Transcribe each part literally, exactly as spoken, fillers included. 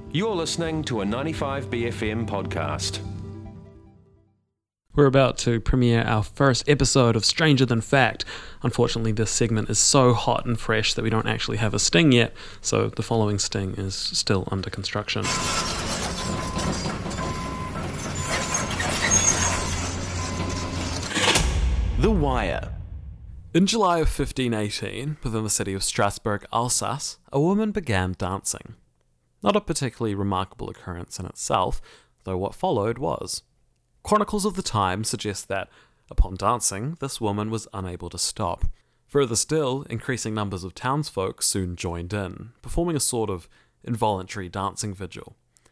You're listening to a ninety-five B F M podcast. We're about to premiere our first episode of Stranger Than Fact. Unfortunately, this segment is so hot and fresh that we don't actually have a sting yet, so the following sting is still under construction. The Wire. In July of fifteen eighteen, within the city of Strasbourg, Alsace, a woman began dancing. Not a particularly remarkable occurrence in itself, though what followed was. Chronicles of the time suggest that, upon dancing, this woman was unable to stop. Further still, increasing numbers of townsfolk soon joined in, performing a sort of involuntary dancing vigil.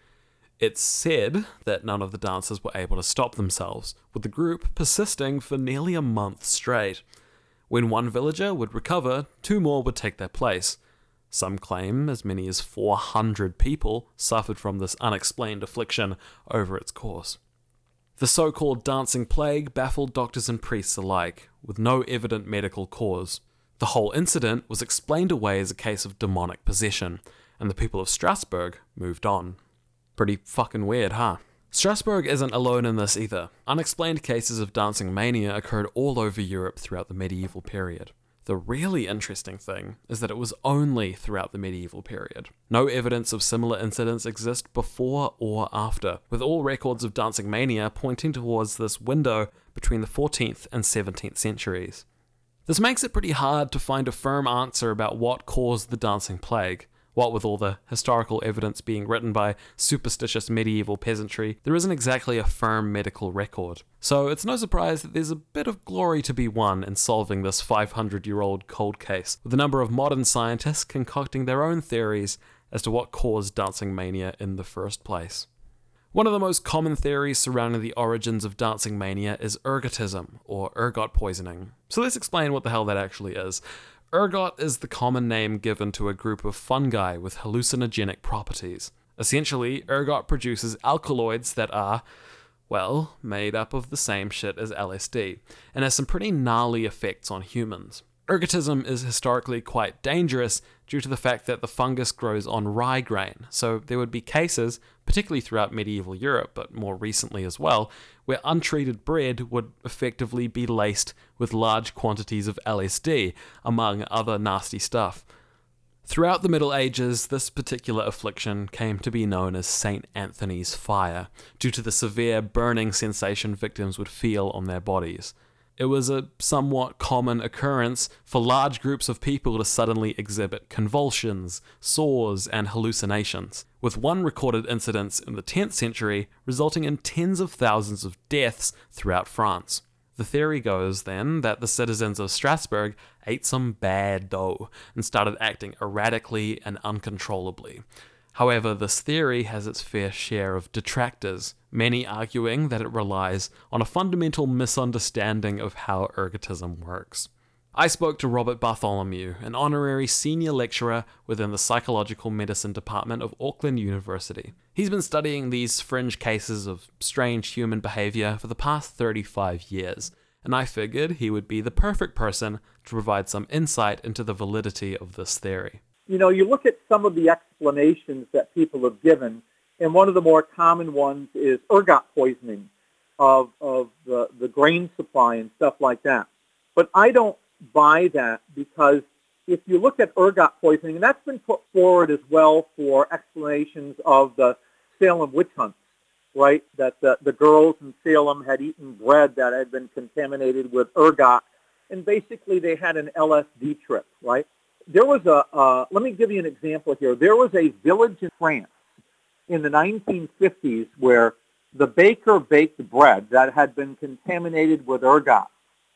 It's said that none of the dancers were able to stop themselves, with the group persisting for nearly a month straight. When one villager would recover, two more would take their place. Some claim as many as four hundred people suffered from this unexplained affliction over its course. The so-called dancing plague baffled doctors and priests alike, with no evident medical cause. The whole incident was explained away as a case of demonic possession, and the people of Strasbourg moved on. Pretty fucking weird, huh? Strasbourg isn't alone in this either. Unexplained cases of dancing mania occurred all over Europe throughout the medieval period. The really interesting thing is that it was only throughout the medieval period. No evidence of similar incidents exist before or after, with all records of dancing mania pointing towards this window between the fourteenth and seventeenth centuries. This makes it pretty hard to find a firm answer about what caused the dancing plague. What with all the historical evidence being written by superstitious medieval peasantry, there isn't exactly a firm medical record. So it's no surprise that there's a bit of glory to be won in solving this five hundred year old cold case, with a number of modern scientists concocting their own theories as to what caused dancing mania in the first place. One of the most common theories surrounding the origins of dancing mania is ergotism, or ergot poisoning. So let's explain what the hell that actually is. Ergot is the common name given to a group of fungi with hallucinogenic properties. Essentially, ergot produces alkaloids that are, well, made up of the same shit as L S D, and has some pretty gnarly effects on humans. Ergotism is historically quite dangerous due to the fact that the fungus grows on rye grain, so there would be cases, particularly throughout medieval Europe, but more recently as well, where untreated bread would effectively be laced with large quantities of L S D, among other nasty stuff. Throughout the Middle Ages, this particular affliction came to be known as Saint Anthony's Fire, due to the severe burning sensation victims would feel on their bodies. It was a somewhat common occurrence for large groups of people to suddenly exhibit convulsions, sores, and hallucinations, with one recorded incident in the tenth century resulting in tens of thousands of deaths throughout France. The theory goes, then, that the citizens of Strasbourg ate some bad dough and started acting erratically and uncontrollably. However, this theory has its fair share of detractors, many arguing that it relies on a fundamental misunderstanding of how ergotism works. I spoke to Robert Bartholomew, an honorary senior lecturer within the psychological medicine department of Auckland University. He's been studying these fringe cases of strange human behavior for the past thirty-five years, and I figured he would be the perfect person to provide some insight into the validity of this theory. You know, you look at some of the explanations that people have given, and one of the more common ones is ergot poisoning of, of the, the grain supply and stuff like that. But I don't buy that, because if you look at ergot poisoning, and that's been put forward as well for explanations of the Salem witch hunts, right, that the, the girls in Salem had eaten bread that had been contaminated with ergot, and basically they had an L S D trip, right? There was a, uh, let me give you an example here. There was a village in France in the nineteen fifties where the baker baked bread that had been contaminated with ergot.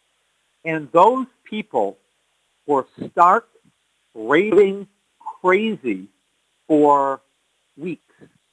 And those people were stark, raving, crazy for weeks.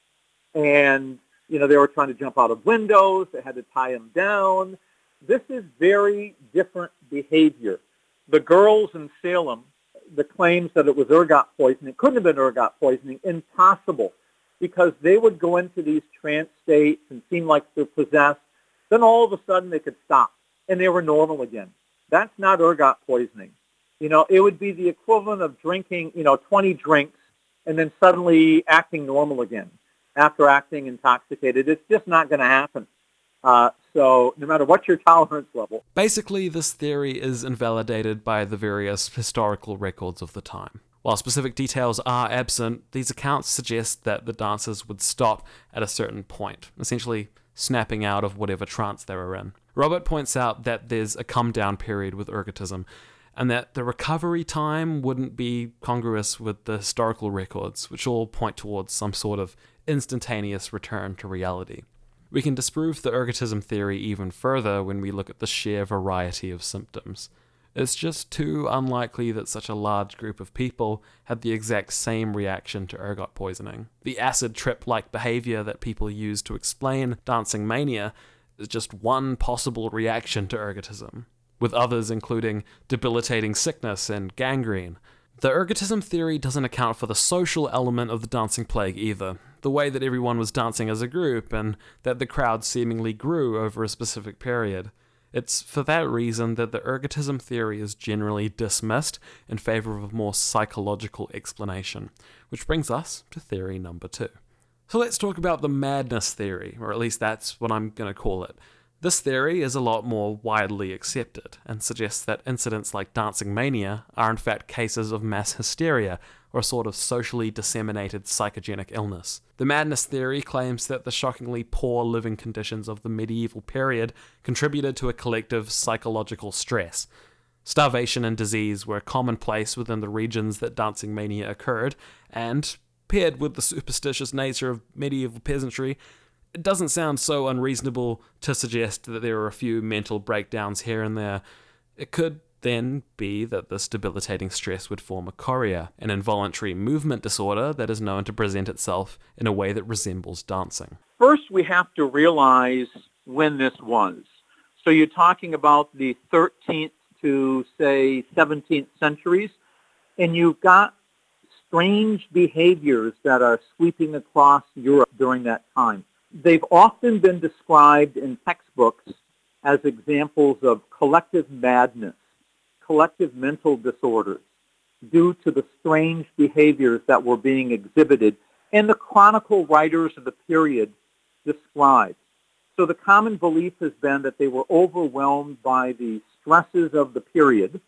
And, you know, they were trying to jump out of windows. They had to tie them down. This is very different behavior. The girls in Salem, the claims that it was ergot poisoning, it couldn't have been ergot poisoning, impossible, because they would go into these trance states and seem like they're possessed. Then all of a sudden they could stop, and they were normal again. That's not ergot poisoning. You know, it would be the equivalent of drinking, you know, twenty drinks and then suddenly acting normal again. after acting intoxicated. It's just not going to happen. Uh, so no matter what your tolerance level. Basically, this theory is invalidated by the various historical records of the time. While specific details are absent, these accounts suggest that the dancers would stop at a certain point, essentially snapping out of whatever trance they were in. Robert points out that there's a come-down period with ergotism, and that the recovery time wouldn't be congruous with the historical records, which all point towards some sort of instantaneous return to reality. We can disprove the ergotism theory even further when we look at the sheer variety of symptoms. It's just too unlikely that such a large group of people had the exact same reaction to ergot poisoning. The acid trip-like behavior that people use to explain dancing mania is just one possible reaction to ergotism, with others including debilitating sickness and gangrene. The ergotism theory doesn't account for the social element of the dancing plague either, the way that everyone was dancing as a group and that the crowd seemingly grew over a specific period. It's for that reason that the ergotism theory is generally dismissed in favor of a more psychological explanation, which brings us to theory number two. So let's talk about the madness theory, or at least that's what I'm going to call it. This theory is a lot more widely accepted and suggests that incidents like dancing mania are in fact cases of mass hysteria or a sort of socially disseminated psychogenic illness. The madness theory claims that the shockingly poor living conditions of the medieval period contributed to a collective psychological stress. Starvation and disease were commonplace within the regions that dancing mania occurred, and, paired with the superstitious nature of medieval peasantry, it doesn't sound so unreasonable to suggest that there are a few mental breakdowns here and there. It could then be that this debilitating stress would form a chorea, an involuntary movement disorder that is known to present itself in a way that resembles dancing. First, we have to realize when this was. So you're talking about the thirteenth to, say, seventeenth centuries, and you've got strange behaviors that are sweeping across Europe during that time. They've often been described in textbooks as examples of collective madness, collective mental disorders, due to the strange behaviors that were being exhibited, and the chronicle writers of the period described. So the common belief has been that they were overwhelmed by the stresses of the period,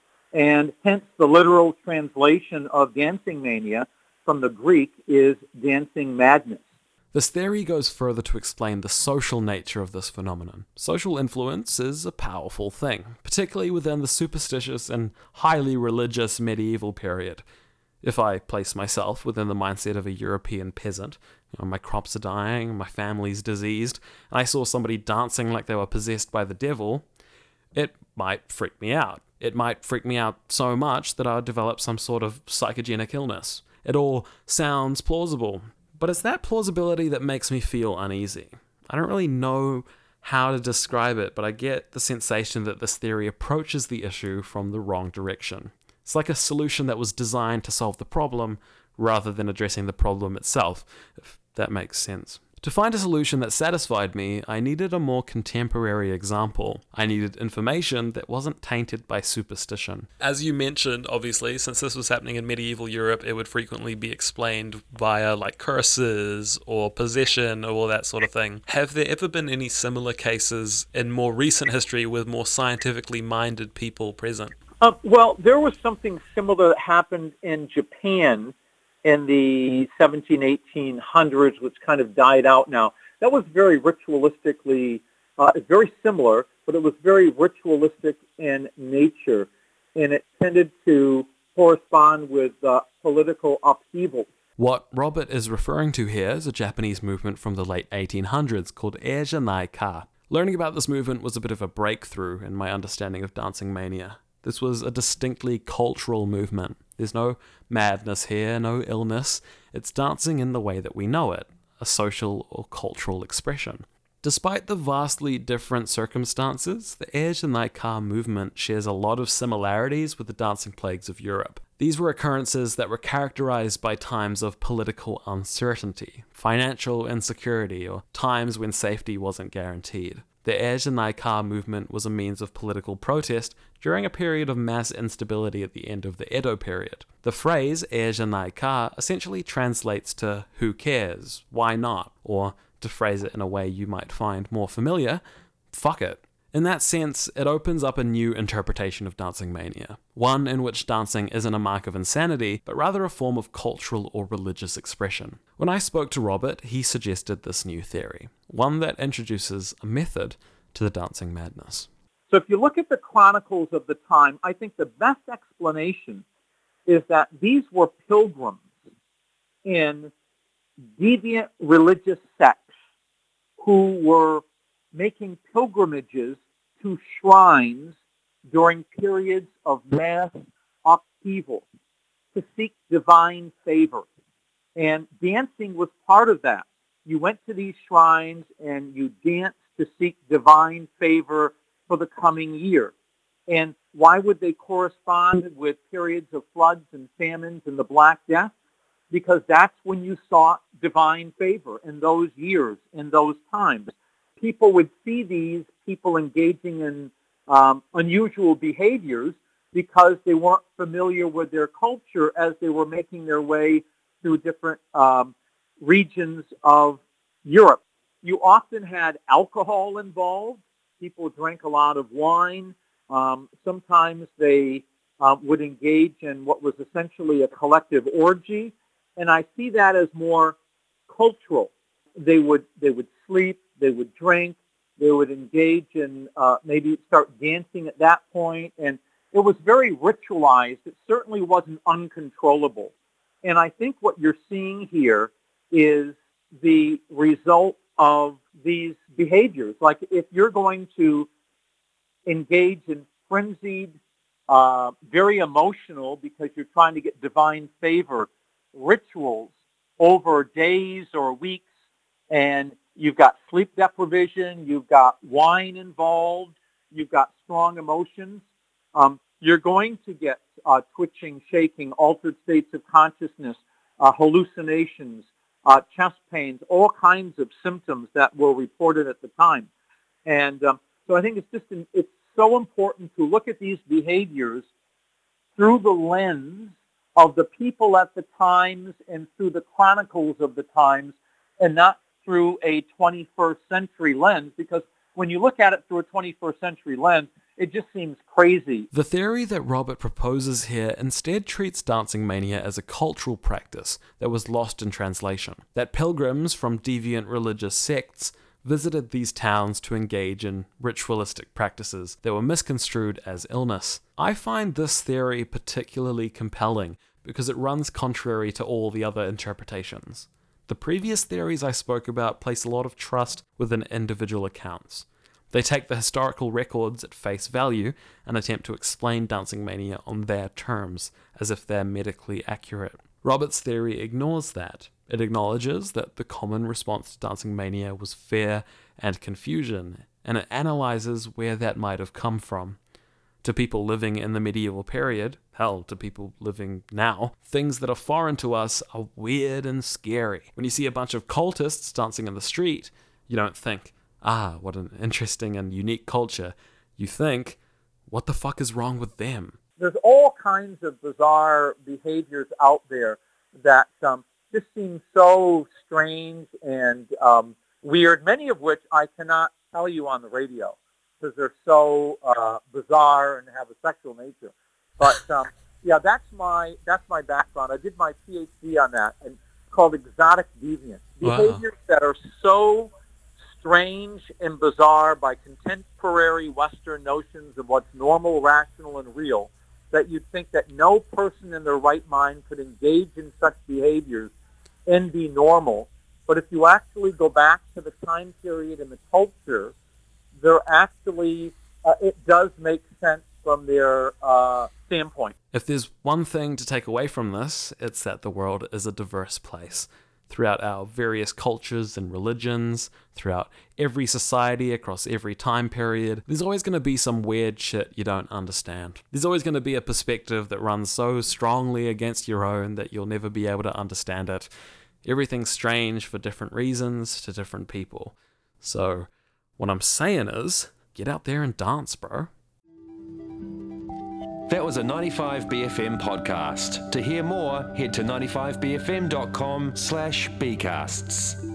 and hence the literal translation of dancing mania from the Greek is dancing madness. This theory goes further to explain the social nature of this phenomenon. Social influence is a powerful thing, particularly within the superstitious and highly religious medieval period. If I place myself within the mindset of a European peasant, you know, my crops are dying, my family's diseased, and I saw somebody dancing like they were possessed by the devil, it might freak me out. It might freak me out so much that I would develop some sort of psychogenic illness. It all sounds plausible. But it's that plausibility that makes me feel uneasy. I don't really know how to describe it, but I get the sensation that this theory approaches the issue from the wrong direction. It's like a solution that was designed to solve the problem rather than addressing the problem itself, if that makes sense. To find a solution that satisfied me, I needed a more contemporary example. I needed information that wasn't tainted by superstition. As you mentioned, obviously, since this was happening in medieval Europe, it would frequently be explained via like curses or possession or all that sort of thing. Have there ever been any similar cases in more recent history with more scientifically minded people present? Uh, well, there was something similar that happened in Japan in the seventeen, eighteen hundreds, which kind of died out now. That was very ritualistically, uh, very similar, but it was very ritualistic in nature, and it tended to correspond with uh, political upheaval. What Robert is referring to here is a Japanese movement from the late eighteen hundreds called Eiji-Nai-ka. Learning about this movement was a bit of a breakthrough in my understanding of dancing mania. This was a distinctly cultural movement. There's no madness here, no illness. It's dancing in the way that we know it, a social or cultural expression. Despite the vastly different circumstances, the Eiji-Nai-ka movement shares a lot of similarities with the dancing plagues of Europe. These were occurrences that were characterized by times of political uncertainty, financial insecurity, or times when safety wasn't guaranteed. The Ejinai Ka movement was a means of political protest during a period of mass instability at the end of the Edo period. The phrase Ejinai Ka essentially translates to who cares, why not, or to phrase it in a way you might find more familiar, fuck it. In that sense, it opens up a new interpretation of dancing mania, one in which dancing isn't a mark of insanity, but rather a form of cultural or religious expression. When I spoke to Robert, he suggested this new theory, one that introduces a method to the dancing madness. So if you look at the chronicles of the time, I think the best explanation is that these were pilgrims in deviant religious sects who were making pilgrimages to shrines during periods of mass upheaval to seek divine favor. And dancing was part of that. You went to these shrines and you danced to seek divine favor for the coming year. And why would they correspond with periods of floods and famines and the Black Death? Because that's when you sought divine favor in those years, in those times. People would see these people engaging in um, unusual behaviors because they weren't familiar with their culture as they were making their way through different um, regions of Europe. You often had alcohol involved. People drank a lot of wine. Um, sometimes they uh, would engage in what was essentially a collective orgy, and I see that as more cultural. They would they would sleep. They would drink, they would engage in uh, maybe start dancing at that point, and it was very ritualized. It certainly wasn't uncontrollable. And I think what you're seeing here is the result of these behaviors. Like if you're going to engage in frenzied, uh, very emotional, because you're trying to get divine favor, rituals over days or weeks, and you've got sleep deprivation, you've got wine involved, you've got strong emotions, um, you're going to get uh, twitching, shaking, altered states of consciousness, uh, hallucinations, uh, chest pains, all kinds of symptoms that were reported at the time. And um, so I think it's just an, it's so important to look at these behaviors through the lens of the people at the times and through the chronicles of the times, and not through a twenty-first century lens, because when you look at it through a twenty-first century lens, it just seems crazy. The theory that Robert proposes here instead treats dancing mania as a cultural practice that was lost in translation, that pilgrims from deviant religious sects visited these towns to engage in ritualistic practices that were misconstrued as illness. I find this theory particularly compelling because it runs contrary to all the other interpretations. The previous theories I spoke about place a lot of trust within individual accounts. They take the historical records at face value and attempt to explain dancing mania on their terms, as if they're medically accurate. Robert's theory ignores that. It acknowledges that the common response to dancing mania was fear and confusion, and it analyzes where that might have come from. To people living in the medieval period, hell, to people living now, things that are foreign to us are weird and scary. When you see a bunch of cultists dancing in the street, you don't think, ah, what an interesting and unique culture. You think, what the fuck is wrong with them? There's all kinds of bizarre behaviors out there that um, just seem so strange and um, weird, many of which I cannot tell you on the radio, because they're so uh, bizarre and have a sexual nature. But um, yeah, that's my that's my background. I did my PhD on that, and called exotic deviance. Behaviors wow. that are so strange and bizarre by contemporary Western notions of what's normal, rational, and real, that you'd think that no person in their right mind could engage in such behaviors and be normal. But if you actually go back to the time period and the culture, they're actually, uh, it does make sense from their uh, standpoint. If there's one thing to take away from this, it's that the world is a diverse place. Throughout our various cultures and religions, throughout every society, across every time period, there's always going to be some weird shit you don't understand. There's always going to be a perspective that runs so strongly against your own that you'll never be able to understand it. Everything's strange for different reasons to different people. So, What I'm saying is, get out there and dance, bro. That was a ninety-five B F M podcast. To hear more, head to ninety-five b f m dot com slash bcasts.